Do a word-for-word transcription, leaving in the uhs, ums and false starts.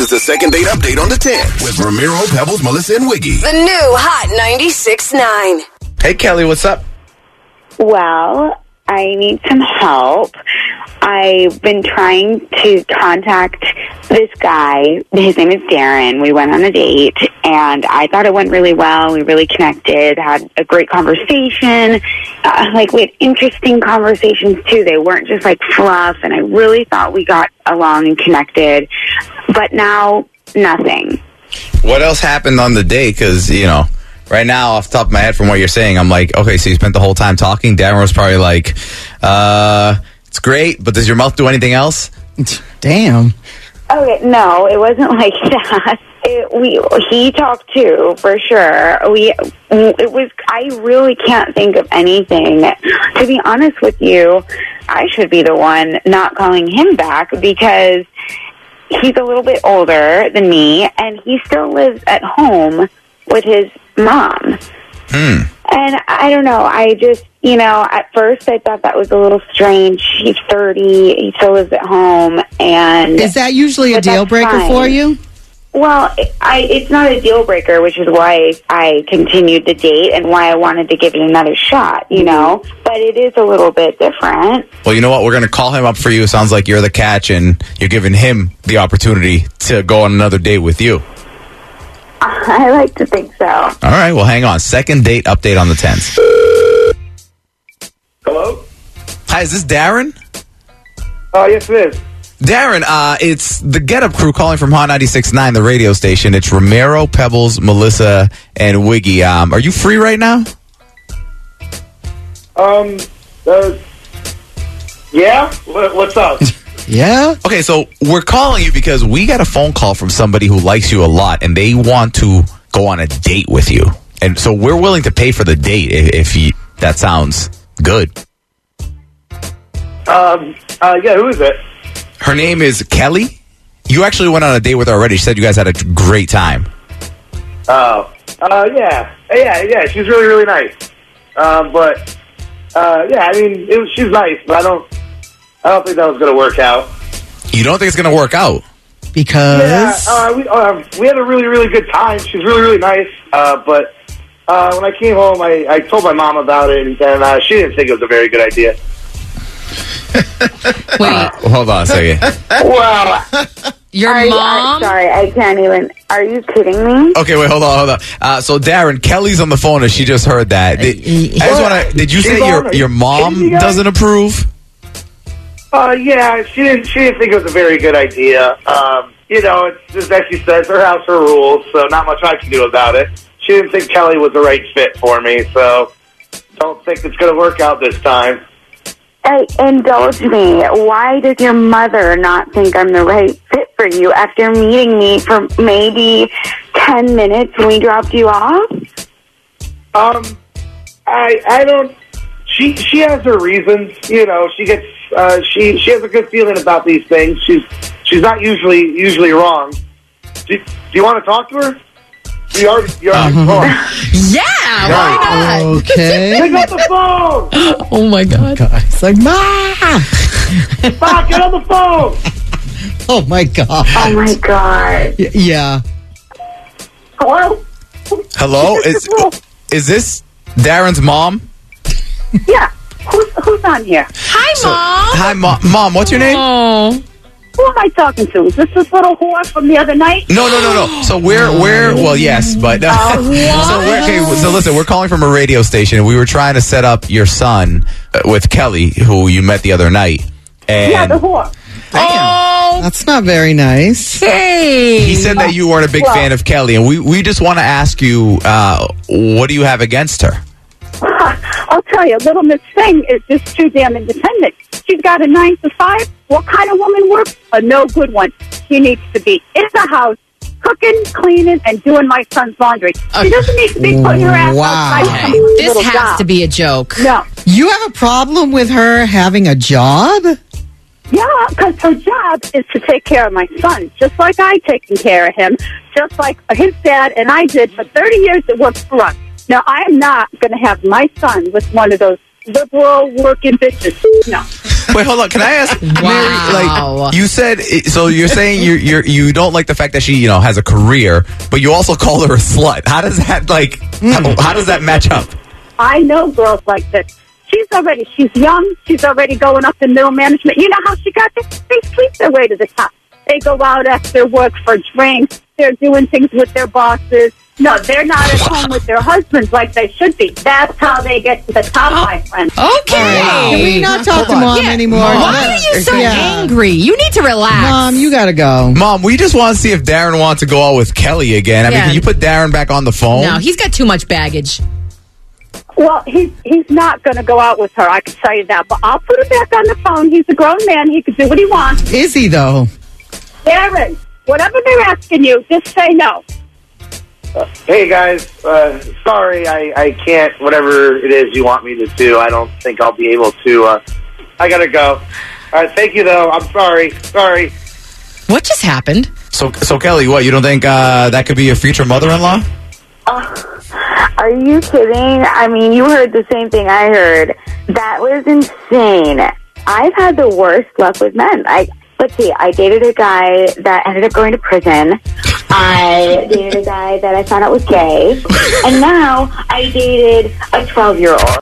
is the second date update on the ten with Ramiro, Pebbles, Melissa, and Wiggy. The new Hot ninety-six point nine. Hey, Kelly, what's up? Well, I need some help. I've been trying to contact this guy. His name is Darren. We went on a date, and I thought it went really well. We really connected, had a great conversation. Uh, like, we had interesting conversations, too. They weren't just, like, fluff, and I really thought we got along and connected. But now, nothing. What else happened on the date? Because, you know, right now, off the top of my head, from what you're saying, I'm like, okay, so you spent the whole time talking. Darren was probably like, uh, it's great, but does your mouth do anything else? Damn. Okay, no, it wasn't like that. It, we he talked too, for sure. We it was. I really can't think of anything. To be honest with you, I should be the one not calling him back because he's a little bit older than me, and he still lives at home with his mom. Hmm. And I don't know. I just, you know, at first I thought that was a little strange. He's thirty. He still lives at home. And is that usually a deal breaker fine. for you? Well, I, it's not a deal breaker, which is why I continued the date and why I wanted to give it another shot, you know. But it is a little bit different. Well, you know what? We're going to call him up for you. It sounds like you're the catch, and you're giving him the opportunity to go on another date with you. I like to think so. All right, well, hang on. Second date update on the tens. Hello? Hi, is this Darren? Oh, uh, yes, it is. Darren, uh, it's the Get Up crew calling from Hot ninety-six point nine, the radio station. It's Ramiro, Pebbles, Melissa, and Wiggy. Um, are you free right now? Um, uh, yeah? What, what's up? Yeah? Okay, so we're calling you because we got a phone call from somebody who likes you a lot, and they want to go on a date with you. And so we're willing to pay for the date if, if you, that sounds good. Um, uh, yeah, who is it? Her name is Kelly. You actually went on a date with her already. She said you guys had a great time. Oh, uh, yeah. Yeah, yeah, she's really, really nice. Um, but, uh, yeah, I mean, it was, she's nice, but I don't, I don't think that was going to work out. You don't think it's going to work out? Because? Yeah, uh, we, uh, we had a really, really good time. She's really, really nice. Uh, but uh, when I came home, I, I told my mom about it, and, and uh, she didn't think it was a very good idea. Wait. Uh, hold on a second. Well, Your Are you- mom? I'm sorry, I can't even. Are you kidding me? Okay, wait, hold on, hold on. Uh, so, Darren, Kelly's on the phone, and she just heard that. Did, I just want to. Did you say She's your on- your mom Is she on? doesn't approve? Uh, yeah, she didn't. She didn't think it was a very good idea. Um, you know, it's just as she says, her house, her rules. So not much I can do about it. She didn't think Kelly was the right fit for me. So don't think it's going to work out this time. Hey, indulge me. Why does your mother not think I'm the right fit for you after meeting me for maybe ten minutes when we dropped you off? Um, I I don't. She she has her reasons. You know, she gets uh, she she has a good feeling about these things. She's she's not usually usually wrong. Do, do you want to talk to her? You already you already Uh-huh. Yeah, why not? Okay. Pick up the phone. Oh my god. God. It's like, Ma! Ma, get on the phone. Oh, my God. Oh, my God. Y- yeah. Hello? Hello? Is, is this Darren's mom? Yeah. Who's, who's on here? Hi, So- Mom. Hi, Mom. Mom, what's your name? Oh. Who am I talking to? Is this this little whore from the other night? No, no, no, no. So we're we're well, yes, but uh, so we're okay. So listen, we're calling from a radio station. We were trying to set up your son uh, with Kelly, who you met the other night, and Yeah, the whore. Oh. That's not very nice. Hey. he said that you weren't a big Well- fan of Kelly, and we we just want to ask you, uh, what do you have against her? I'll tell you, little Miss Thing is just too damn independent. She's got a nine to five. What kind of woman works? A no good one. She needs to be in the house, cooking, cleaning, and doing my son's laundry. She doesn't need to be putting her ass Wow. outside. Okay. some This little has job. to be a joke. No. You have a problem with her having a job? Yeah, because her job is to take care of my son, just like I taken care of him, just like his dad and I did for thirty years that worked for us. Now, I am not going to have my son with one of those liberal working bitches. No. Wait, hold on. Can I ask, Wow. Mary? Like you said, so you're saying you you're you don't like the fact that she you know has a career, but you also call her a slut. How does that like? How, how does that match up? I know girls like this. She's already, she's young. She's already going up in middle management. You know how she got there? They sleep their way to the top. They go out after work for drinks. They're doing things with their bosses. No, they're not at home with their husbands like they should be. That's how they get to the top, my friend. Okay. Can we not talk to Hold on. Mom Yeah. anymore? Why are you so Yeah. angry? You need to relax. Mom, you gotta go. Mom, we just want to see if Darren wants to go out with Kelly again. I mean, Yeah. can you put Darren back on the phone? No, he's got too much baggage. Well, he's he's not going to go out with her. I can tell you that. But I'll put him back on the phone. He's a grown man. He can do what he wants. Is he though? Darren, whatever they're asking you, just say no. Hey guys, uh, sorry, I, I can't. Whatever it is you want me to do, I don't think I'll be able to. Uh, I gotta go. All right, thank you though. I'm sorry. Sorry. What just happened? So, so Kelly, what? You don't think uh, that could be your future mother-in-law? Are you kidding? I mean, you heard the same thing I heard. That was insane. I've had the worst luck with men. I let's see. I dated a guy that ended up going to prison. I dated a guy that I found out was gay, and now I dated a twelve-year-old.